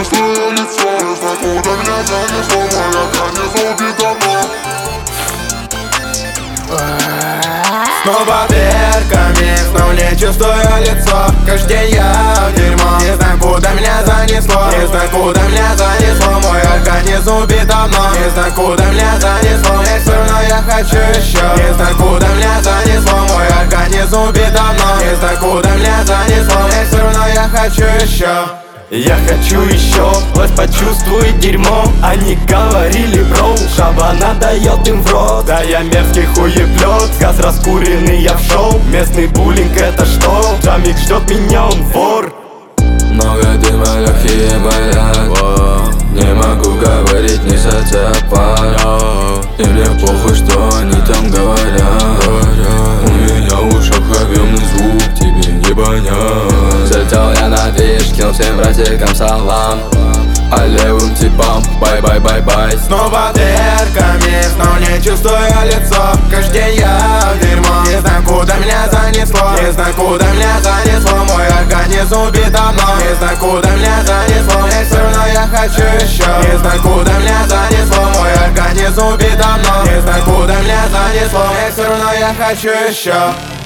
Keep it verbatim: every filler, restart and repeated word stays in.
помнишь твое лицо. Не знаю, куда меня занесло, мой организм убит давно. Снова дырками, снова не чувствую лицо. Каждый день я в дерьмо. Не знаю, куда меня занесло. Не знаю, куда меня занесло. Мой организм убит давно. Не знаю, куда меня занесло. И все равно я хочу еще. Не знаю, куда меня занесло. Мой организм убит давно. Не знаю, куда меня занесло. И все равно я хочу еще. Я хочу еще, власть почувствует дерьмо. Они говорили, бро, шабана дает им в рот. Да я мерзкий хуеплет, газ раскуренный, я в шоу. Местный буллинг это что? Джамик ждет меня, он вор. Много дыма, легкие болят. Не могу говорить, не соцопат. И мне похуй, что они там говорят. У меня в ушах объемный звук, тебе не понять. Залетел я на движ, кинул всем братикам салам. А левым типам бай-бай-бай-бай. Снова дырками, снова не чувствую лицо. Каждый день я в дерьмо. Не знаю, куда меня занесло. Не знаю, куда меня занесло. Мой организм убит давно. Не знаю, куда меня занесло. И все равно я хочу еще. Не знаю, куда меня занесло. Мой организм убит давно. Не знаю, куда меня занесло. И все равно я хочу еще.